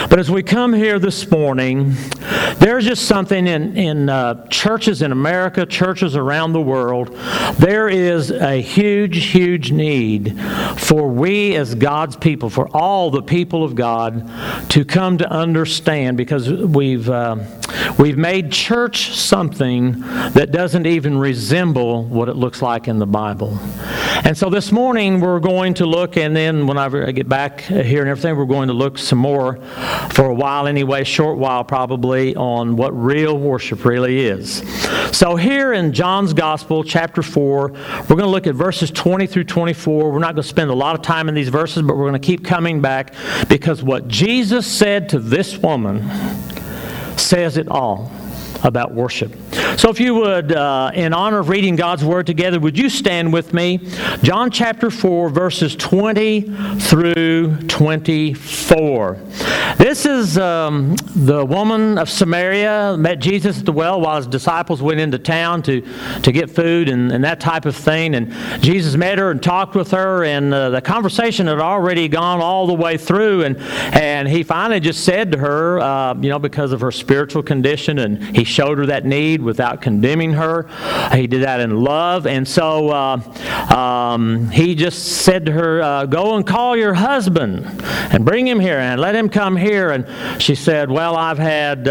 But as we come here this morning, there's just something in churches in America, churches around the world. There is a huge need for we as God's people, for all the people of God, to come to understand, because we've made church something that doesn't even resemble what it looks like in the Bible. And so this morning we're going to look, and then whenever I get back here and everything, we're going to look some more, for a while anyway, short while probably, on what real worship really is. So here in John's Gospel, chapter 4, we're going to look at verses 20 through 24. We're not going to spend a lot of time in these verses, but we're going to keep coming back, because what Jesus said to this woman says it all about worship. So if you would, in honor of reading God's Word together, would you stand with me? John chapter 4, verses 20 through 24. This is the woman of Samaria met Jesus at the well while his disciples went into town to get food and that type of thing. And Jesus met her and talked with her, and the conversation had already gone all the way through. And he finally just said to her, because of her spiritual condition, and he showed her that need without condemning her. He did that in love. And so he just said to her, go and call your husband and bring him here and let him come here. And she said, well, I've had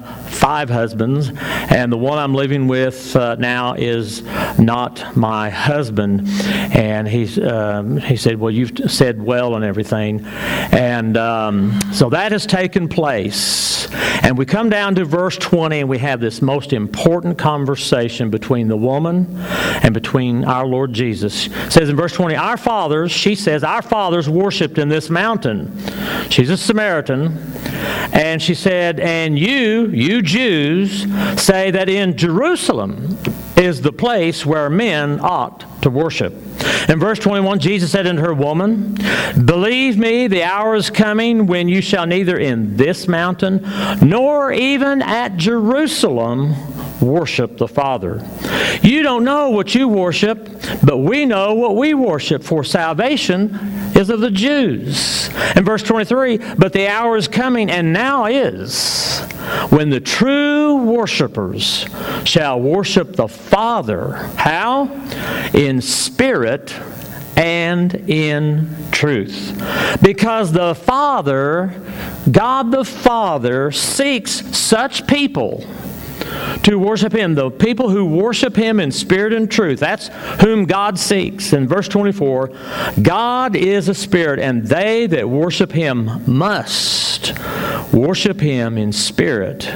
5 husbands, and the one I'm living with now is not my husband. And he said, well, you've said well and everything. And so that has taken place. And we come down to verse 20, and we have this most important conversation between the woman and between our Lord Jesus. It says in verse 20, she says, our fathers worshipped in this mountain. She's a Samaritan. And she said, and you Jews say that in Jerusalem is the place where men ought to worship. In verse 21, Jesus said unto her, woman, believe me, the hour is coming when you shall neither in this mountain nor even at Jerusalem worship the Father. You don't know what you worship, but we know what we worship, for salvation is of the Jews. In verse 23, but the hour is coming, and now is, when the true worshipers shall worship the Father. How? In spirit and in truth. Because the Father, God the Father, seeks such people to worship Him. The people who worship Him in spirit and truth. That's whom God seeks. In verse 24, God is a spirit, and they that worship Him must worship Him in spirit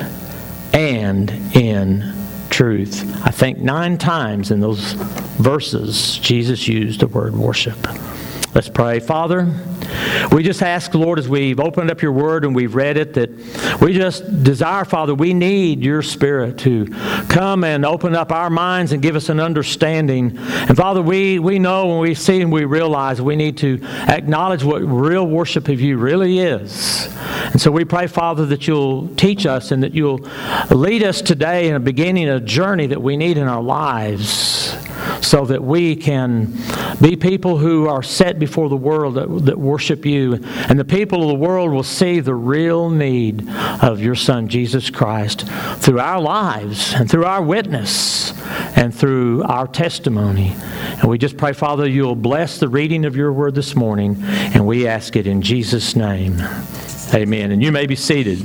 and in truth. I think 9 times in those verses, Jesus used the word worship. Let's pray. Father, we just ask, Lord, as we've opened up your word and we've read it, that we just desire, Father, we need your Spirit to come and open up our minds and give us an understanding. And Father, we know when we see and we realize we need to acknowledge what real worship of you really is. And so we pray, Father, that you'll teach us and that you'll lead us today in a beginning, a journey that we need in our lives, so that we can be people who are set before the world that worship you. And the people of the world will see the real need of your Son, Jesus Christ, through our lives and through our witness and through our testimony. And we just pray, Father, you'll bless the reading of your word this morning. And we ask it in Jesus' name. Amen. And you may be seated.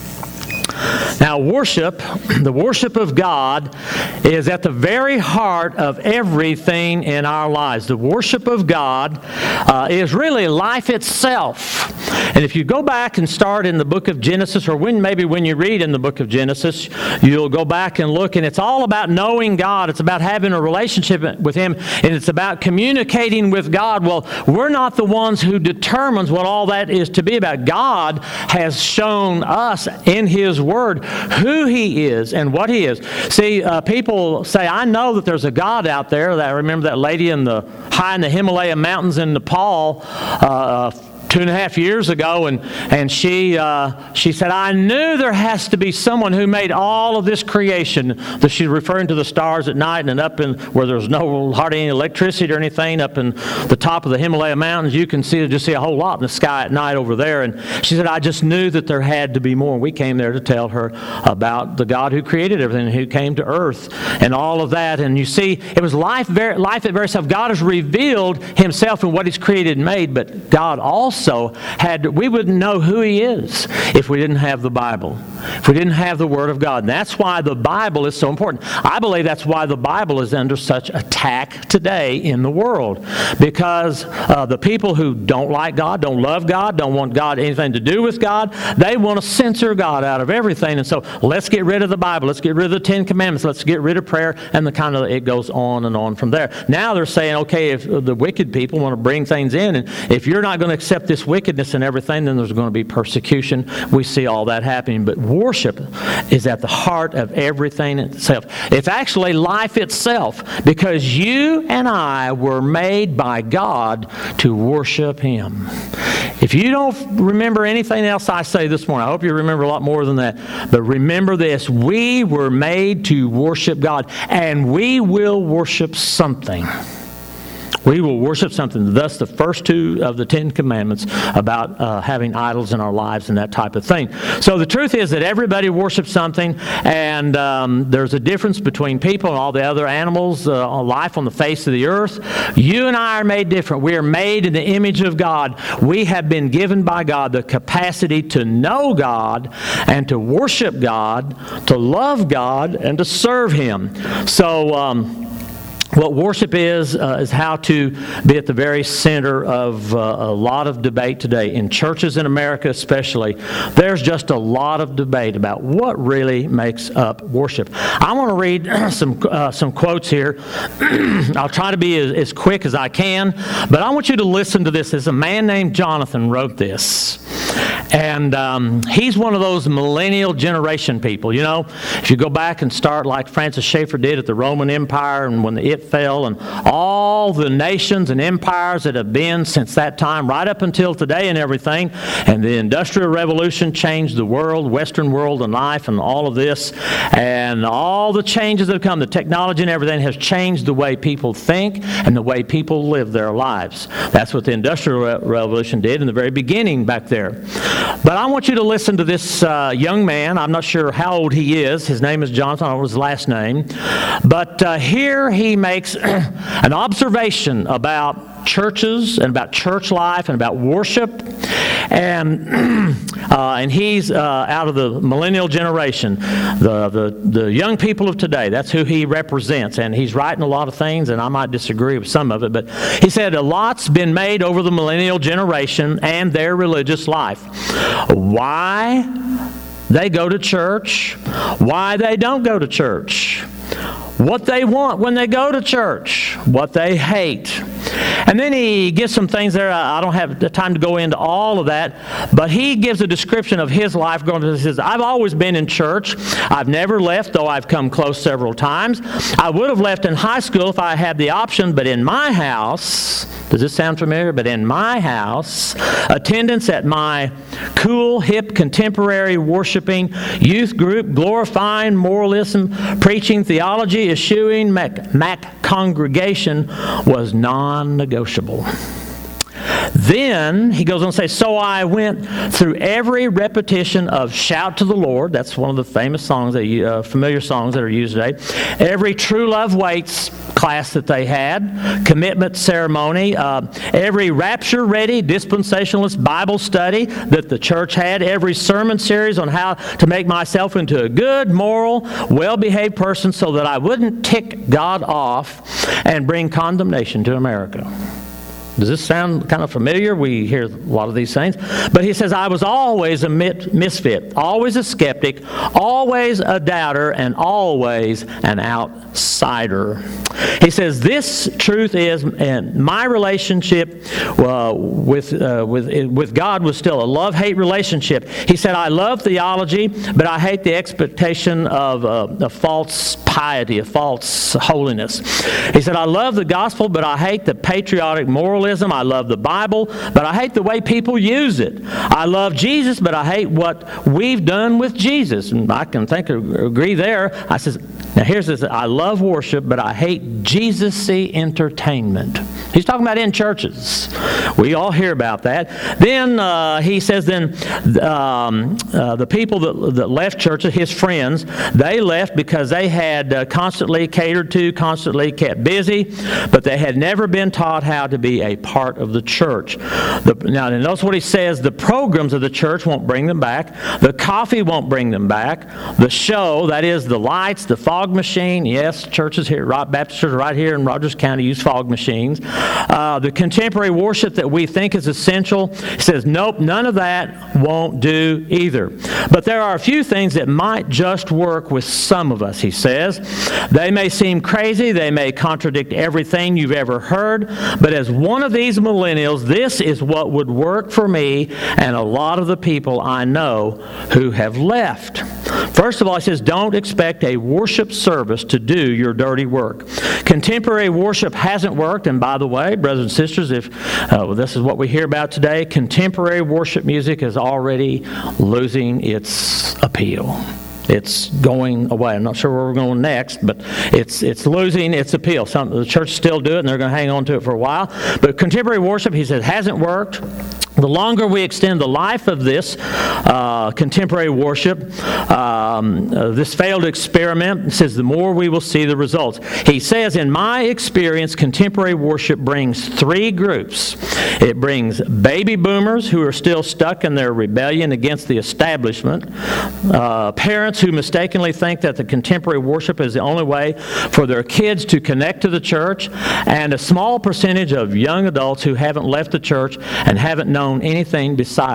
Now, worship, the worship of God, is at the very heart of everything in our lives. The worship of God is really life itself. And if you go back and start in the book of Genesis, or maybe when you read in the book of Genesis, you'll go back and look, and it's all about knowing God. It's about having a relationship with Him, and it's about communicating with God. Well, we're not the ones who determines what all that is to be about. God has shown us in His Word who He is and what He is. See, people say, I know that there's a God out there. I remember that lady high in the Himalaya mountains in Nepal, 2.5 years ago, and she said, I knew there has to be someone who made all of this creation. That she's referring to the stars at night, and up in where there's no hardly any electricity or anything, up in the top of the Himalaya mountains, you can see a whole lot in the sky at night over there. And she said, I just knew that there had to be more. And we came there to tell her about the God who created everything, who came to earth, and all of that. And you see, it was life at very self. God has revealed Himself in what He's created and made, but God also we wouldn't know who He is if we didn't have the Bible, if we didn't have the Word of God. And that's why the Bible is so important. I believe that's why the Bible is under such attack today in the world, because the people who don't like God, don't love God, don't want God anything to do with God, they want to censor God out of everything. And so let's get rid of the Bible. Let's get rid of the Ten Commandments. Let's get rid of prayer. And it goes on and on from there. Now they're saying, okay, if the wicked people want to bring things in, and if you're not going to accept this wickedness and everything, then there's going to be persecution. We see all that happening. But worship is at the heart of everything itself. It's actually life itself, because you and I were made by God to worship Him. If you don't remember anything else I say this morning, I hope you remember a lot more than that. But remember this: we were made to worship God, and we will worship something. We will worship something. Thus, the first two of the Ten Commandments about having idols in our lives and that type of thing. So the truth is that everybody worships something, and there's a difference between people and all the other animals, life on the face of the earth. You and I are made different. We are made in the image of God. We have been given by God the capacity to know God and to worship God, to love God, and to serve Him. So, what worship is how to be at the very center of a lot of debate today. In churches in America especially, there's just a lot of debate about what really makes up worship. I want to read some quotes here. I'll try to be as quick as I can, but I want you to listen to this. There's a man named Jonathan wrote this. And he's one of those millennial generation people. You know, if you go back and start like Francis Schaeffer did at the Roman Empire, and when it fell, and all the nations and empires that have been since that time right up until today and everything, and the Industrial Revolution changed the world, Western world and life and all of this, and all the changes that have come, the technology and everything has changed the way people think and the way people live their lives. That's what the Industrial Revolution did in the very beginning back there. But I want you to listen to this young man. I'm not sure how old he is. His name is Jonathan. I don't know his last name. But here he makes an observation about churches and about church life and about worship. And he's out of the millennial generation, the young people of today. That's who he represents. And he's writing a lot of things, and I might disagree with some of it. But he said a lot's been made over the millennial generation and their religious life. Why they go to church, why they don't go to church, what they want when they go to church, what they hate. And then he gives some things there. I don't have the time to go into all of that, but he gives a description of his life. He says, I've always been in church. I've never left, though I've come close several times. I would have left in high school if I had the option, but in my house, does this sound familiar? But in my house, attendance at my cool, hip, contemporary worshiping youth group, glorifying moralism, preaching theology, eschewing Mac congregation was non-negotiable. Then he goes on to say, so I went through every repetition of Shout to the Lord. That's one of the famous songs, familiar songs that are used today. Every True Love Waits class that they had, commitment ceremony, every Rapture Ready dispensationalist Bible study that the church had, every sermon series on how to make myself into a good, moral, well-behaved person so that I wouldn't tick God off and bring condemnation to America. Does this sound kind of familiar? We hear a lot of these things. But he says, I was always a misfit, always a skeptic, always a doubter, and always an outsider. He says, this truth is, and my relationship with God was still a love-hate relationship. He said, I love theology, but I hate the expectation of a false piety, a false holiness. He said, I love the gospel, but I hate the patriotic, moral liberalism. I love the Bible, but I hate the way people use it. I love Jesus, but I hate what we've done with Jesus. And I can agree there. I says, now here's this. I love worship, but I hate Jesus-y entertainment. He's talking about in churches. We all hear about that. Then he says, the people that left churches, his friends, they left because they had constantly catered to, constantly kept busy, but they had never been taught how to be a part of the church. Now, notice what he says. The programs of the church won't bring them back. The coffee won't bring them back. The show, that is the lights, the fog machine. Yes, churches here, Baptist churches right here in Rogers County use fog machines. The contemporary worship that we think is essential, he says, nope, none of that won't do either. But there are a few things that might just work with some of us, he says. They may seem crazy, they may contradict everything you've ever heard, but as one of these millennials, this is what would work for me and a lot of the people I know who have left. First of all, he says, don't expect a worship service to do your dirty work. Contemporary worship hasn't worked, and by the way, brothers and sisters, if this is what we hear about today, contemporary worship music is already losing its appeal. It's going away. I'm not sure where we're going next, but it's losing its appeal. The church still do it, and they're going to hang on to it for a while. But contemporary worship, he said, hasn't worked. The longer we extend the life of this contemporary worship, this failed experiment, he says, the more we will see the results. He says, in my experience, contemporary worship brings three groups. It brings baby boomers who are still stuck in their rebellion against the establishment, parents who mistakenly think that the contemporary worship is the only way for their kids to connect to the church, and a small percentage of young adults who haven't left the church and haven't known anything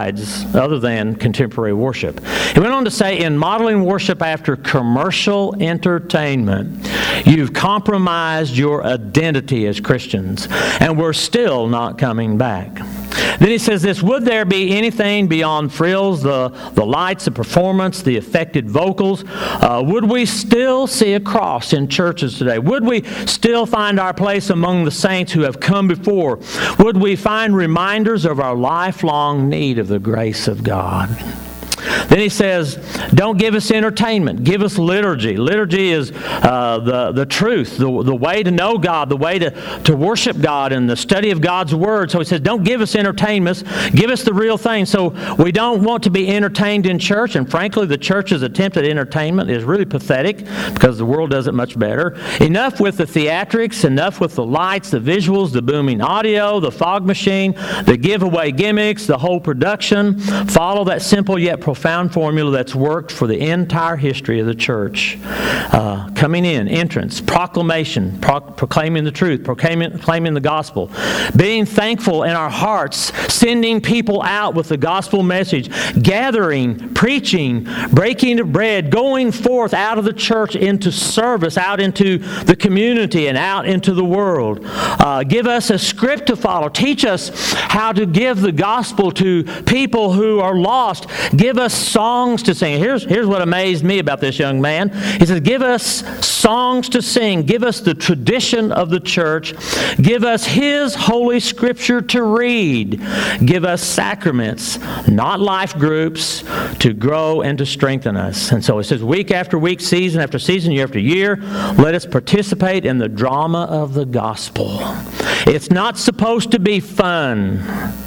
other than contemporary worship. He went on to say, in modeling worship after commercial entertainment, you've compromised your identity as Christians, and we're still not coming back. Then he says this, would there be anything beyond frills, the lights, the performance, the affected vocals? Would we still see a cross in churches today? Would we still find our place among the saints who have come before? Would we find reminders of our lifelong need of the grace of God? Then he says, don't give us entertainment, give us liturgy. Liturgy is the truth, the way to know God, the way to worship God and the study of God's Word. So he says, don't give us entertainments, give us the real thing. So we don't want to be entertained in church, and frankly, the church's attempt at entertainment is really pathetic because the world does it much better. Enough with the theatrics, enough with the lights, the visuals, the booming audio, the fog machine, the giveaway gimmicks, the whole production. Follow that simple yet profound formula that's worked for the entire history of the church. Coming in, entrance, proclamation, proclaiming the truth, proclaiming the gospel, being thankful in our hearts, sending people out with the gospel message, gathering, preaching, breaking of bread, going forth out of the church into service, out into the community and out into the world. Give us a script to follow. Teach us how to give the gospel to people who are lost. Give us songs to sing. Here's what amazed me about this young man. He says, give us songs to sing. Give us the tradition of the church. Give us His Holy Scripture to read. Give us sacraments, not life groups, to grow and to strengthen us. And so it says, week after week, season after season, year after year, let us participate in the drama of the gospel. It's not supposed to be fun.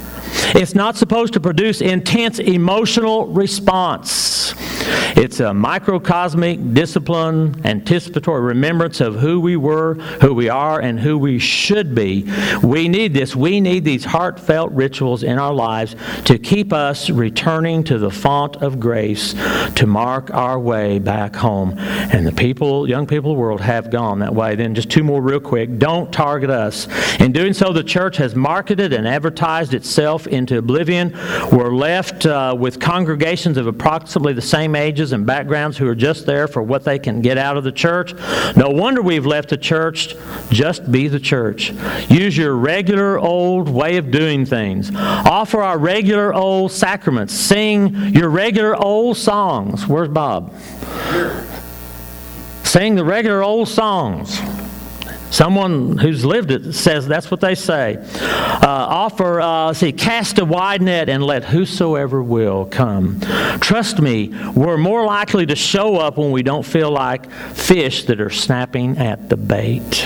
It's not supposed to produce intense emotional response. It's a microcosmic, discipline, anticipatory remembrance of who we were, who we are, and who we should be. We need this. We need these heartfelt rituals in our lives to keep us returning to the font of grace to mark our way back home. And the people, young people of the world have gone that way. Then just two more real quick. Don't target us. In doing so, the church has marketed and advertised itself into oblivion. We're left with congregations of approximately the same ages and backgrounds who are just there for what they can get out of the church. No wonder we've left the church. Just be the church. Use your regular old way of doing things. Offer our regular old sacraments. Sing your regular old songs. Where's Bob? Sing the regular old songs. Someone who's lived it says that's what they say. Cast a wide net and let whosoever will come. Trust me, we're more likely to show up when we don't feel like fish that are snapping at the bait.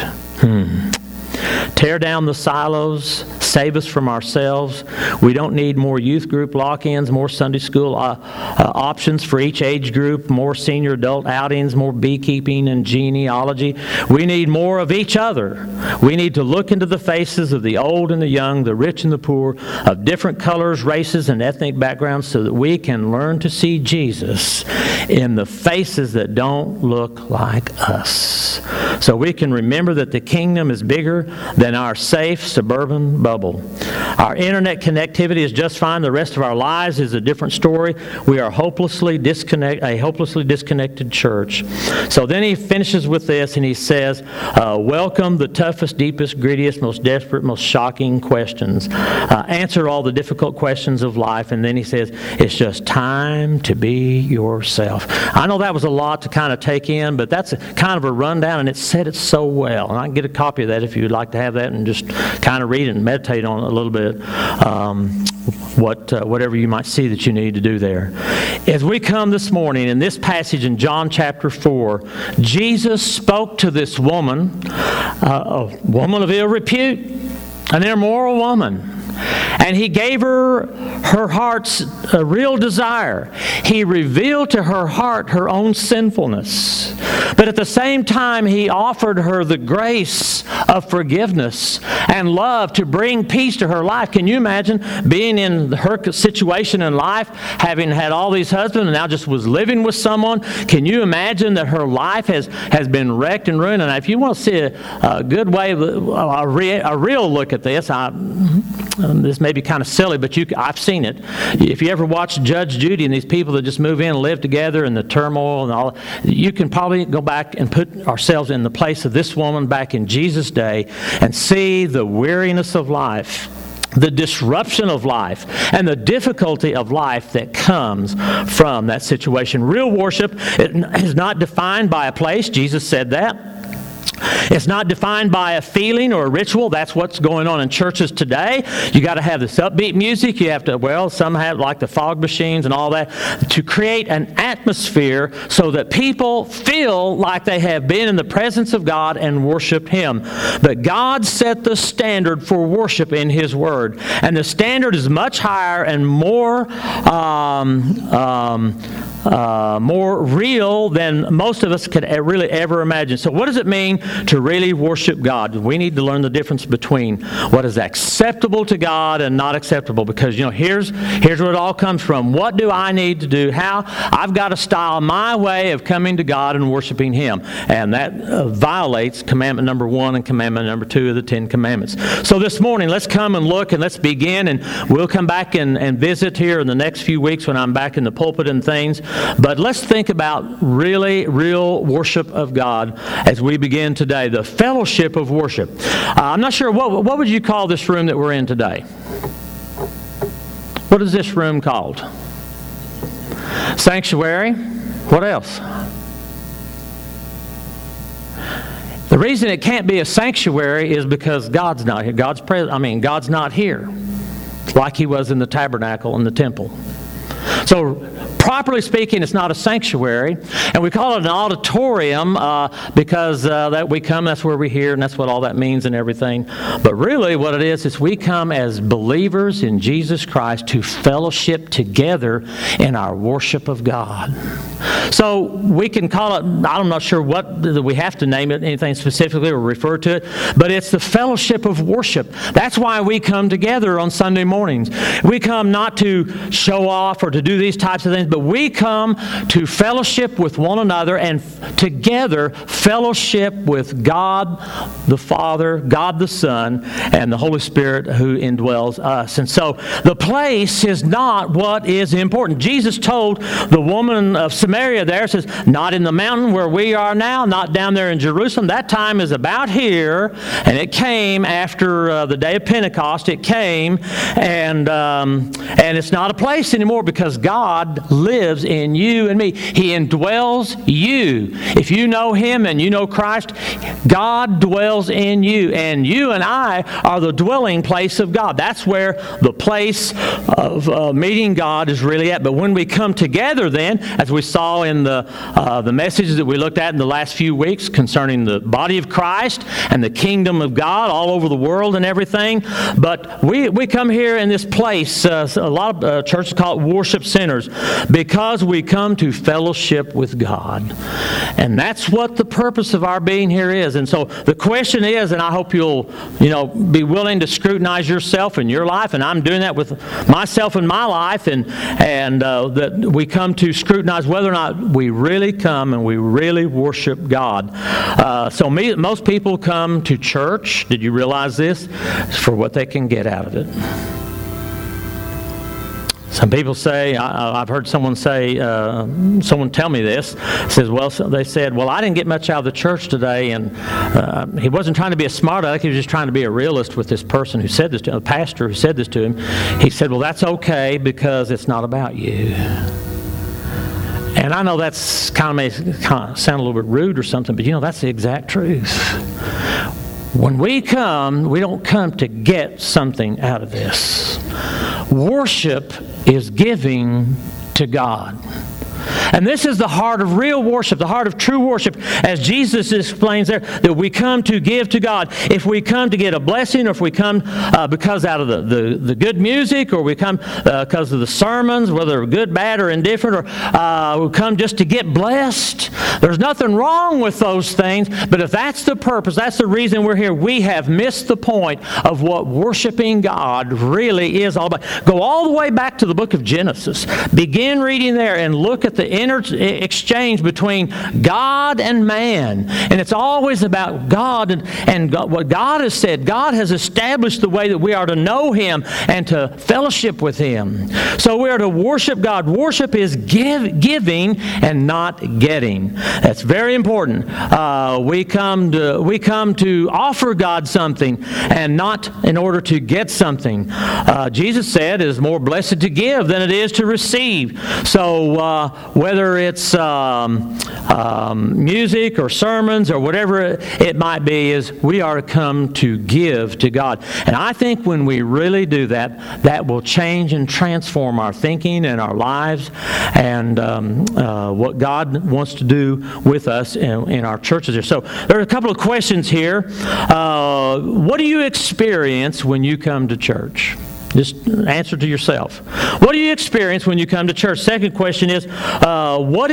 Tear down the silos, save us from ourselves. We don't need more youth group lock-ins, more Sunday school options for each age group, more senior adult outings, more beekeeping and genealogy. We need more of each other. We need to look into the faces of the old and the young, the rich and the poor, of different colors, races, and ethnic backgrounds so that we can learn to see Jesus in the faces that don't look like us. So we can remember that the kingdom is bigger than our safe suburban bubble. Our internet connectivity is just fine. The rest of our lives is a different story. We are a hopelessly disconnected church. So then he finishes with this and he says, welcome the toughest, deepest, grittiest, most desperate, most shocking questions. Answer all the difficult questions of life. And then he says, it's just time to be yourself. I know that was a lot to kind of take in, but that's kind of a rundown, and it said it so well. And I can get a copy of that if you would like to have that and just kind of read it and meditate on it a little bit. Whatever you might see that you need to do there. As we come this morning in this passage in John chapter 4, Jesus spoke to this woman, a woman of ill repute, an immoral woman. And he gave her heart's real desire. He revealed to her heart her own sinfulness. But at the same time, he offered her the grace of forgiveness and love to bring peace to her life. Can you imagine being in her situation in life, having had all these husbands and now just was living with someone? Can you imagine that her life has been wrecked and ruined? And if you want to see a good way, a real look at this, this may be kind of silly, but I've seen it. If you ever watch Judge Judy and these people that just move in and live together and the turmoil and all, you can probably go back and put ourselves in the place of this woman back in Jesus' day and see the weariness of life, the disruption of life, and the difficulty of life that comes from that situation. Real worship is not defined by a place. Jesus said that. It's not defined by a feeling or a ritual. That's what's going on in churches today. You got to have this upbeat music. You have to, some have like the fog machines and all that to create an atmosphere so that people feel like they have been in the presence of God and worshiped Him. But God set the standard for worship in His Word. And the standard is much higher and more real than most of us could really ever imagine. So what does it mean to really worship God? We need to learn the difference between what is acceptable to God and not acceptable, because here's where it all comes from. What do I need to do? How? I've got to style my way of coming to God and worshiping Him, and that violates commandment number 1 and commandment number 2 of the 10 Commandments. So this morning, let's come and look and let's begin, and we'll come back and visit here in the next few weeks when I'm back in the pulpit and things. But let's think about really real worship of God as we begin today, the fellowship of worship. I'm not sure, what would you call this room that we're in today? What is this room called? Sanctuary. What else? The reason it can't be a sanctuary is because God's not here. God's not here like He was in the tabernacle and the temple. So properly speaking, it's not a sanctuary, and we call it an auditorium because that we come, that's where we hear, and that's what all that means and everything. But really what it is we come as believers in Jesus Christ to fellowship together in our worship of God. So we can call it, I'm not sure what we have to name it, anything specifically or refer to it, but it's the fellowship of worship. That's why we come together on Sunday mornings. We come not to show off or to do these types of things, but we come to fellowship with one another and together fellowship with God the Father, God the Son, and the Holy Spirit who indwells us. And so the place is not what is important. Jesus told the woman of Samaria there, says, not in the mountain where we are now, not down there in Jerusalem. That time is about here, and it came after the day of Pentecost. It came, and it's not a place anymore because God lives in you and me. He indwells you. If you know Him and you know Christ, God dwells in you. And you and I are the dwelling place of God. That's where the place of meeting God is really at. But when we come together then, as we saw in the messages that we looked at in the last few weeks concerning the body of Christ and the kingdom of God all over the world and everything, but we come here in this place, a lot of churches call it worship centers, because we come to fellowship with God. And that's what the purpose of our being here is. And so the question is, and I hope you'll be willing to scrutinize yourself and your life, and I'm doing that with myself and my life, and that we come to scrutinize whether or not we really come and we really worship God. Most people come to church, did you realize this? For what they can get out of it. Some people say, I've heard someone say, someone tell me this, they said, well, I didn't get much out of the church today, and he wasn't trying to be a smart aleck, he was just trying to be a realist with this person who said this to him, a pastor who said this to him. He said, well, that's okay because it's not about you. And I know that's may sound a little bit rude or something, but that's the exact truth. When we come, we don't come to get something out of this. Worship is giving to God. And this is the heart of real worship, the heart of true worship, as Jesus explains there, that we come to give to God. If we come to get a blessing, or if we come because out of the good music, or we come because of the sermons, whether they're good, bad, or indifferent, or we come just to get blessed, there's nothing wrong with those things. But if that's the purpose, that's the reason we're here, we have missed the point of what worshiping God really is all about. Go all the way back to the book of Genesis. Begin reading there and look at the inner exchange between God and man. And it's always about God and God, what God has said. God has established the way that we are to know Him and to fellowship with Him. So we are to worship God. Worship is giving and not getting. That's very important. We come to offer God something and not in order to get something. Jesus said it is more blessed to give than it is to receive. So whether it's music or sermons or whatever it might be, is we are to come to give to God. And I think when we really do that, that will change and transform our thinking and our lives and what God wants to do with us in our churches here. So there are a couple of questions here. What do you experience when you come to church? Just answer to yourself. What do you experience when you come to church? Second question is, what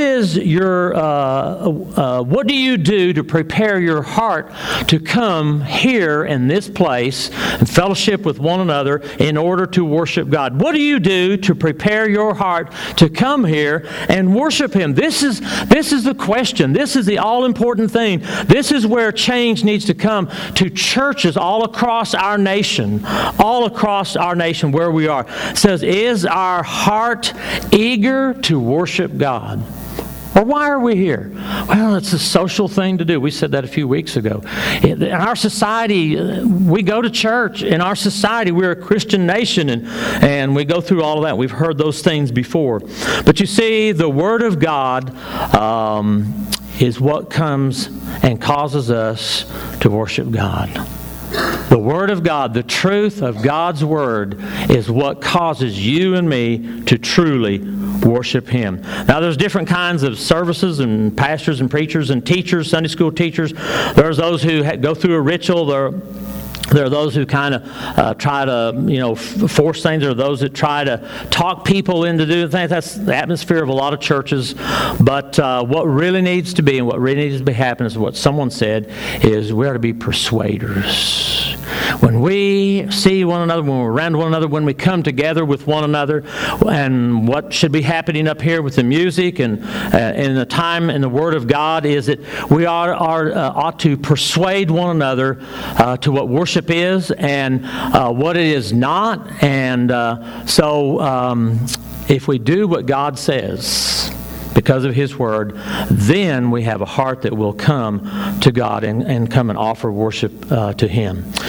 do you do to prepare your heart to come here in this place and fellowship with one another in order to worship God? What do you do to prepare your heart to come here and worship Him? This is the question. This is the all-important thing. This is where change needs to come to churches all across our nation, where we are. It says, is our heart eager to worship God? Or why are we here? Well, it's a social thing to do. We said that a few weeks ago. In our society, we go to church. In our society, we're a Christian nation, and we go through all of that. We've heard those things before. But you see, the Word of God is what comes and causes us to worship God. The Word of God, the truth of God's Word, is what causes you and me to truly worship Him. Now, there's different kinds of services and pastors and preachers and teachers, Sunday school teachers. There's those who go through a ritual. There are those who kind of try to, force things. There are those that try to talk people into doing things. That's the atmosphere of a lot of churches. But what really needs to be and what really needs to be happening is what someone said, is we are to be persuaders. When we see one another, when we're around one another, when we come together with one another, and what should be happening up here with the music and in the time in the Word of God is that we ought to persuade one another to what worship is and what it is not. And so if we do what God says because of His Word, then we have a heart that will come to God and come and offer worship to Him.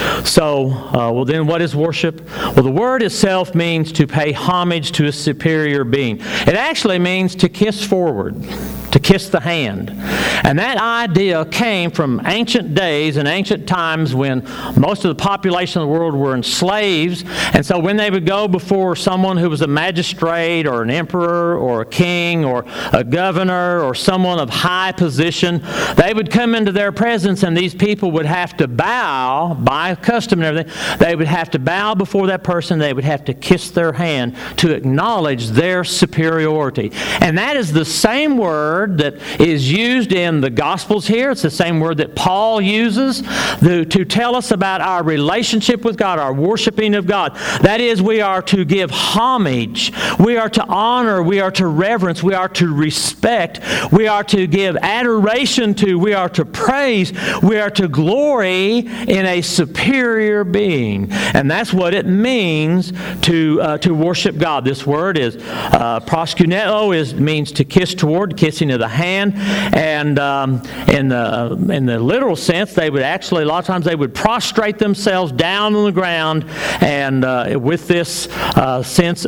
So, well then what is worship? Well, the word itself means to pay homage to a superior being. It actually means to kiss forward, to kiss the hand. And that idea came from ancient days and ancient times when most of the population of the world were enslaved. And so when they would go before someone who was a magistrate or an emperor or a king or a governor or someone of high position, they would come into their presence, and these people would have to bow by custom and everything. They would have to bow before that person. They would have to kiss their hand to acknowledge their superiority. And that is the same word that is used in the Gospels here. It's the same word that Paul uses to tell us about our relationship with God, our worshiping of God. That is, we are to give homage. We are to honor. We are to reverence. We are to respect. We are to give adoration to. We are to praise. We are to glory in a superior being. And that's what it means to worship God. This word is proskuneo, means to kiss toward, kissing of the hand. And in the literal sense, they would actually, a lot of times, they would prostrate themselves down on the ground, and with this sense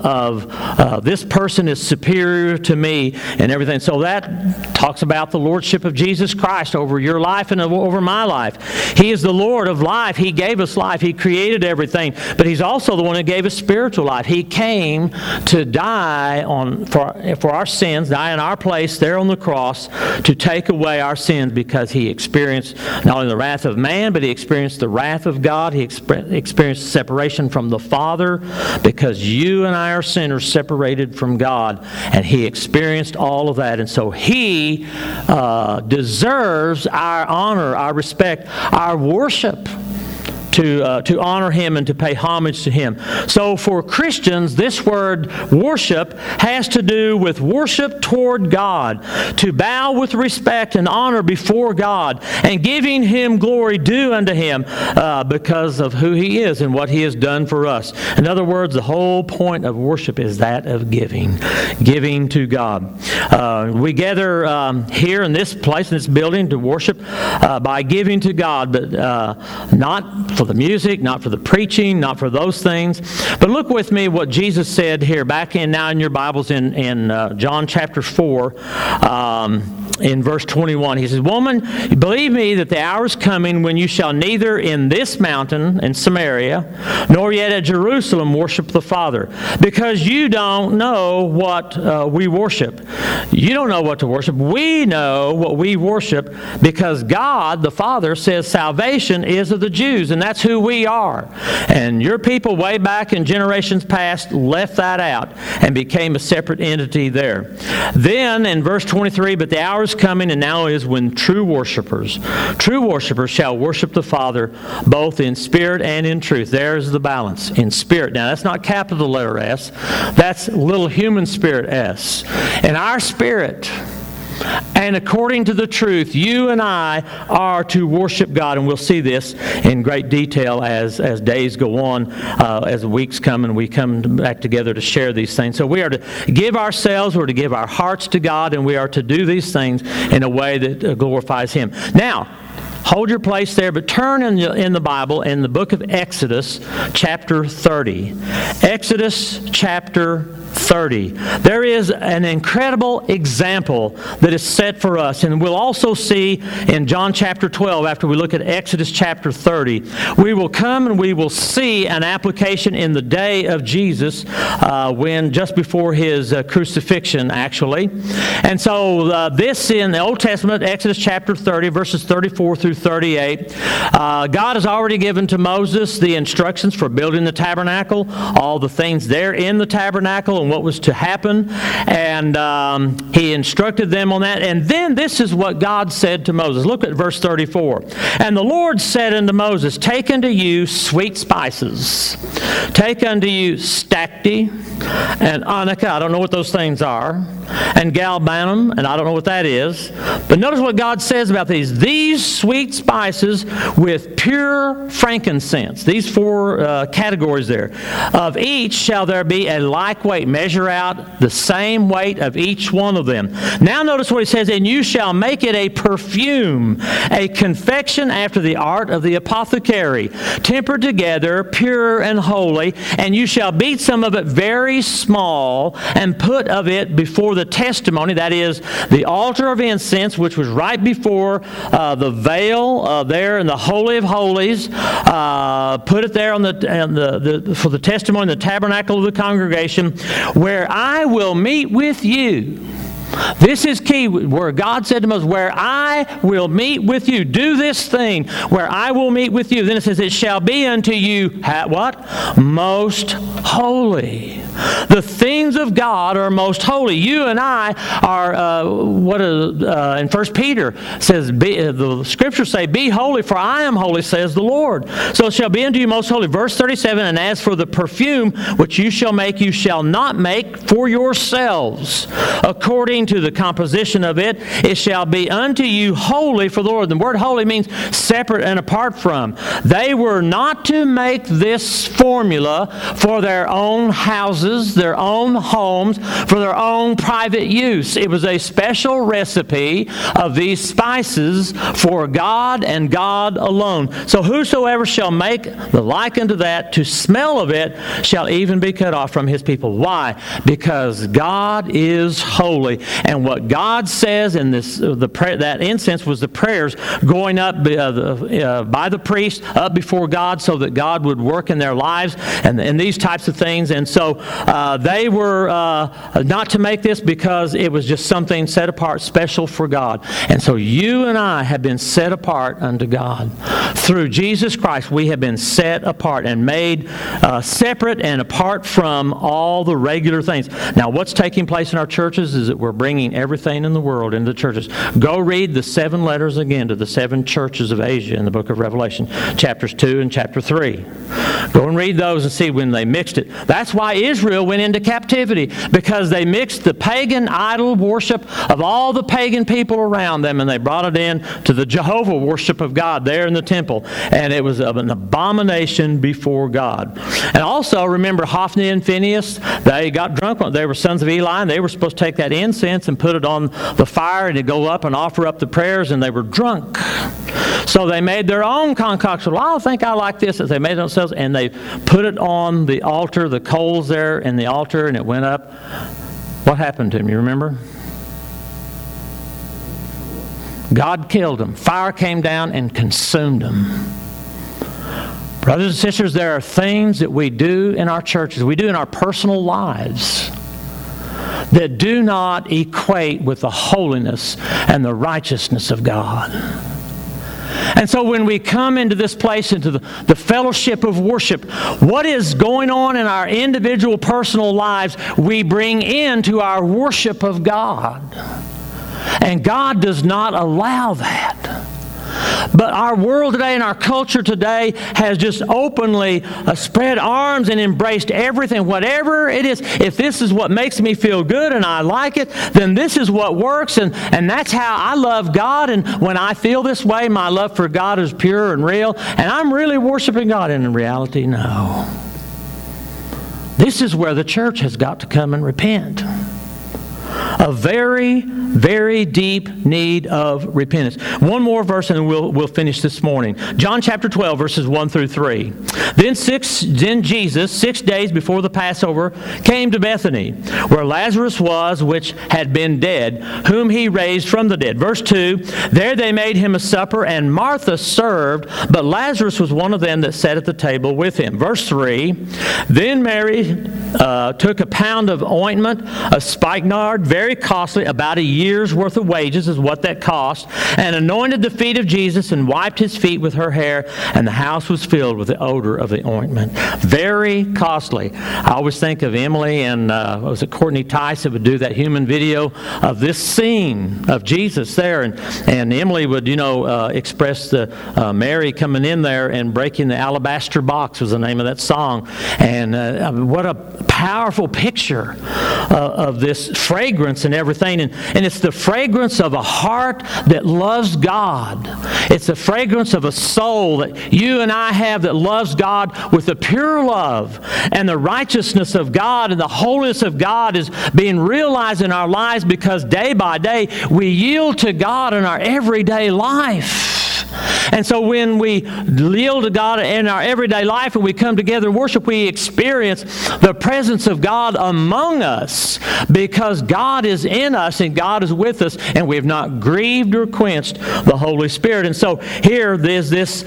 of this person is superior to me and everything. So that talks about the lordship of Jesus Christ over your life and over my life. He is the Lord of life. He gave us life. He created everything. But He's also the one who gave us spiritual life. He came to die for our sins, die in our place there on the cross to take away our sins, because He experienced not only the wrath of man, but He experienced the wrath of God. He experienced separation from the Father, because you and I are sinners separated from God, and He experienced all of that. And so He deserves our honor, our respect, our worship, to honor Him and to pay homage to Him. So for Christians, this word worship has to do with worship toward God, to bow with respect and honor before God, and giving Him glory due unto Him because of who He is and what He has done for us. In other words, the whole point of worship is that of giving to God. We gather here in this place, in this building, to worship by giving to God, but not for the music, not for the preaching, not for those things. But look with me what Jesus said here, back now in your Bibles in John chapter 4, in verse 21. He says, "Woman, believe me that the hour is coming when you shall neither in this mountain in Samaria, nor yet at Jerusalem worship the Father, because you don't know what we worship." You don't know what to worship. We know what we worship, because God, the Father, says salvation is of the Jews, and that's who we are. And your people way back in generations past left that out and became a separate entity there. Then in verse 23, "But the hour is coming, and now is, when true worshipers shall worship the Father both in spirit and in truth." There's the balance, in spirit. Now that's not capital letter S, that's little human spirit S. And our spirit, and according to the truth, you and I are to worship God. And we'll see this in great detail as days go on, as the weeks come and we come back together to share these things. So we are to give ourselves, we're to give our hearts to God, and we are to do these things in a way that glorifies Him. Now, hold your place there, but turn in the Bible, in the book of Exodus, chapter 30. Exodus chapter 30. There is an incredible example that is set for us, and we'll also see in John chapter 12, after we look at Exodus chapter 30, we will come and we will see an application in the day of Jesus, when just before His crucifixion, actually. And so this in the Old Testament, Exodus chapter 30, verses 34 through 38, God has already given to Moses the instructions for building the tabernacle, all the things there in the tabernacle, and what was to happen, and He instructed them on that. And then this is what God said to Moses. Look at verse 34. "And the Lord said unto Moses, Take unto you sweet spices. Take unto you stacte and onycha," I don't know what those things are, "and galbanum," and I don't know what that is. But notice what God says about these. "These sweet spices with pure frankincense." These four categories there. "Of each shall there be a like weight. Measure out the same weight of each one of them. Now notice what he says, and you shall make it a perfume, a confection after the art of the apothecary, tempered together, pure and holy, and you shall beat some of it very small, and put of it before the testimony, that is, the altar of incense, which was right before the veil there in the Holy of Holies. Put it there on for the testimony, the tabernacle of the congregation, where I will meet with you. This is key, where God said to Moses, where I will meet with you. Do this thing, where I will meet with you. Then it says, it shall be unto you, what? Most holy. The things of God are most holy. You and I are, in 1 Peter says, the scriptures say, be holy, for I am holy, says the Lord. So it shall be unto you most holy. Verse 37, and as for the perfume which you shall make, you shall not make for yourselves. According to the composition of it, it shall be unto you holy for the Lord. The word holy means separate and apart from. They were not to make this formula for their own houses, their own homes, for their own private use. It was a special recipe of these spices for God and God alone. So whosoever shall make the like unto that, to smell of it, shall even be cut off from his people. Why? Because God is holy. And what God says in this, that incense was the prayers going up by the priest up before God, so that God would work in their lives and these types of things. And so they were not to make this, because it was just something set apart, special for God. And so you and I have been set apart unto God. Through Jesus Christ, we have been set apart and made separate and apart from all the regular things. Now, what's taking place in our churches is that we're bringing everything in the world into the churches. Go read the 7 letters again to the 7 churches of Asia in the book of Revelation, chapters 2 and chapter 3. Go and read those and see when they mixed it. That's why Israel went into captivity, because they mixed the pagan idol worship of all the pagan people around them, and they brought it in to the Jehovah worship of God there in the temple. And it was an abomination before God. And also, remember Hophni and Phinehas, they got drunk. They were sons of Eli, and they were supposed to take that incense and put it on the fire, and to go up and offer up the prayers, and they were drunk. So they made their own concoction. Well, I don't think I like this. As they made it themselves, and they put it on the altar, the coals there in the altar, and it went up. What happened to him? You remember? God killed him. Fire came down and consumed him. Brothers and sisters, there are things that we do in our churches, we do in our personal lives, that do not equate with the holiness and the righteousness of God. And so when we come into this place, into the fellowship of worship, what is going on in our individual personal lives, we bring into our worship of God. And God does not allow that. But our world today and our culture today has just openly spread arms and embraced everything. Whatever it is, if this is what makes me feel good and I like it, then this is what works, and that's how I love God. And when I feel this way, my love for God is pure and real, and I'm really worshiping God. And in reality, no. This is where the church has got to come and repent. A very, very deep need of repentance. One more verse and we'll finish this morning. John chapter 12, verses 1 through 3. Then Jesus, 6 days before the Passover, came to Bethany, where Lazarus was, which had been dead, whom he raised from the dead. Verse 2, there they made him a supper, and Martha served, but Lazarus was one of them that sat at the table with him. Verse 3, then Mary took a pound of ointment, a spikenard, very costly, about a year's worth of wages is what that cost, and anointed the feet of Jesus and wiped his feet with her hair, and the house was filled with the odor of the ointment. Very costly. I always think of Emily and was it Courtney Tice that would do that human video of this scene of Jesus there, and Emily would express the Mary coming in there and breaking the alabaster box was the name of that song, and what a powerful picture of this fragrance and everything. And it's the fragrance of a heart that loves God. It's the fragrance of a soul that you and I have that loves God with the pure love, and the righteousness of God and the holiness of God is being realized in our lives because day by day we yield to God in our everyday life. And so when we yield to God in our everyday life and we come together and worship, we experience the presence of God among us because God is in us and God is with us, and we have not grieved or quenched the Holy Spirit. And so here there's this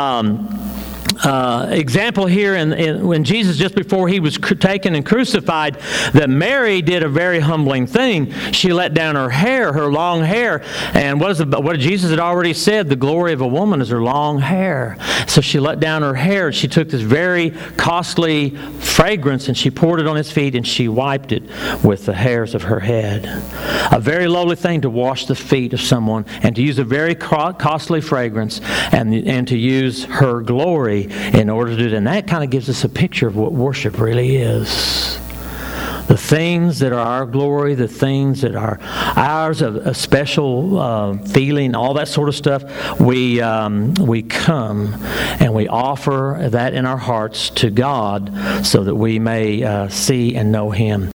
example here when Jesus, just before he was taken and crucified, that Mary did a very humbling thing. She let down her hair, her long hair. And what Jesus had already said, the glory of a woman is her long hair. So she let down her hair. She took this very costly fragrance and she poured it on his feet and she wiped it with the hairs of her head. A very lowly thing to wash the feet of someone and to use a very costly fragrance and to use her glory in order to do that. And that kind of gives us a picture of what worship really is. The things that are our glory, the things that are ours, a special feeling, all that sort of stuff, we come and we offer that in our hearts to God so that we may see and know Him.